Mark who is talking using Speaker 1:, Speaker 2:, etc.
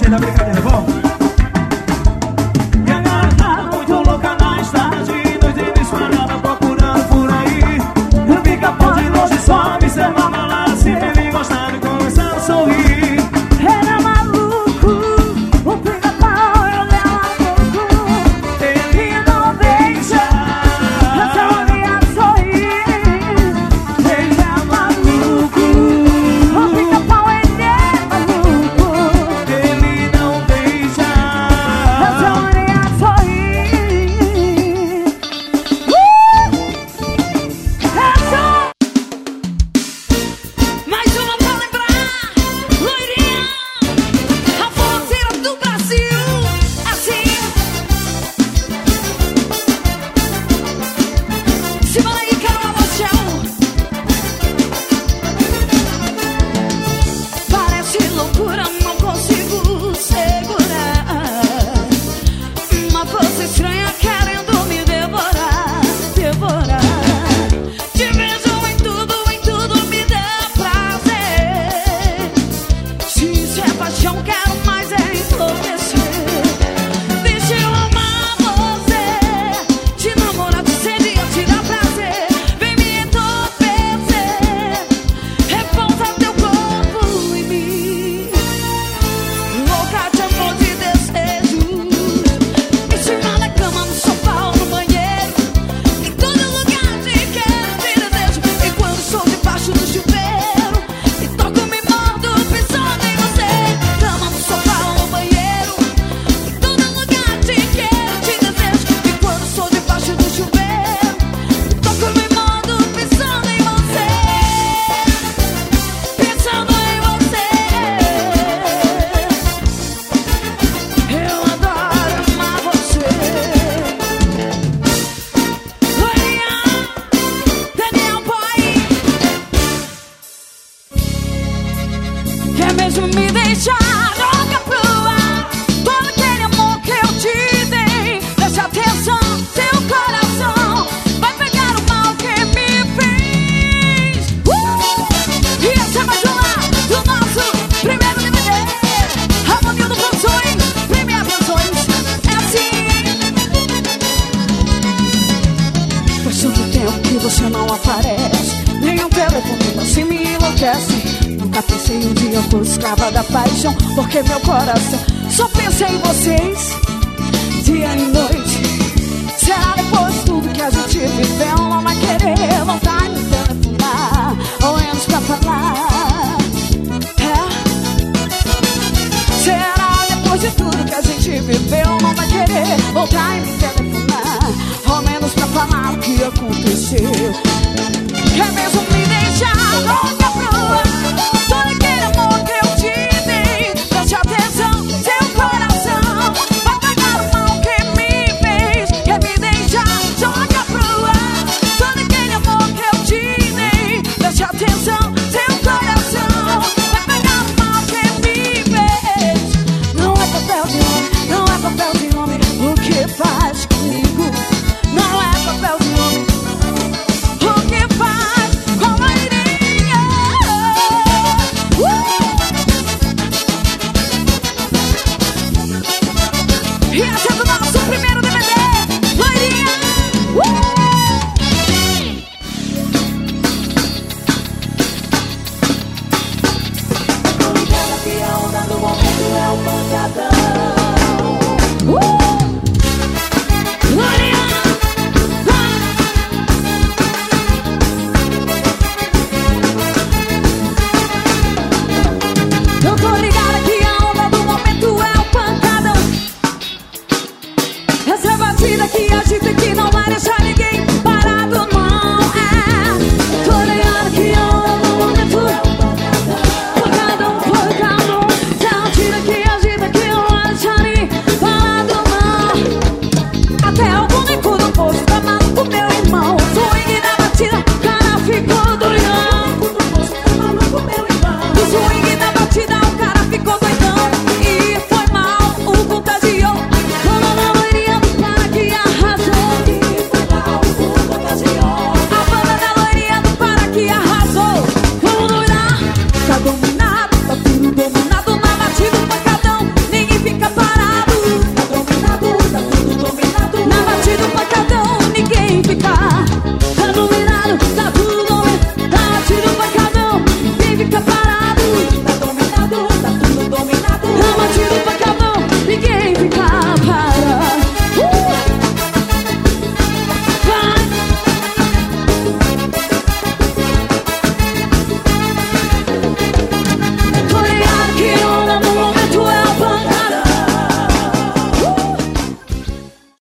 Speaker 1: da brincadeira, vamos. E a garota muito louca na estrade, noite disparada procurando por aí. O pica-pau de longe só observando ela, se ele gostando e começando a sorrir.
Speaker 2: Era maluco, o pica-pau eu dela louco.
Speaker 1: Ele não deixa
Speaker 2: até o dia sorrir.
Speaker 1: Ele é maluco,
Speaker 2: O pica-pau ele é maluco.
Speaker 1: ele não deixa
Speaker 2: até o dia sorrir. Essa! Mais uma pra lembrar, loirinha, a forceira do Brasil, assim. Simona e Carol Mochão. Parece loucura, não consigo segurar. Uma força estranha querendo me devorar, devorar. Te vejo em tudo me dá prazer. Se isso é paixão, quero mais é enlouquecer. Deixa eu amar você, te namorar, te seria, te dar prazer. Vem me entorpecer, repousa teu corpo em mim. Louca de amor, de desejo. Me cima na cama, no sofá ou no banheiro. Em todo lugar te quero, te desejo. E quando estou debaixo do chuveiro e toco, me mordo pensando em você. Cama, no sofá ou no banheiro. Em todo lugar te quero, te desejo. E quando estou debaixo do chuveiro e toco, me mordo pensando em você. Pensando em você. Eu adoro amar você. Loirinha, Daniel Boy. Quer mesmo me deixar louca pro ar? Todo aquele amor que eu te dei. Preste atenção, seu coração vai pegar o mal que me fez. E essa é mais uma do nosso primeiro DVD. Harmonia do Canções, Primeira Canções. É assim. Faz tanto tempo que você não aparece, nenhum telefone assim me enlouquece. Nunca pensei um dia eu fosse escrava da paixão, porque meu coração só pensa em vocês, dia e noite. Será depois de tudo que a gente viveu, não vai querer voltar e me telefonar, ou menos pra falar. Será depois de tudo que a gente viveu, não vai querer voltar e me telefonar, ou menos pra falar o que aconteceu. Quer mesmo me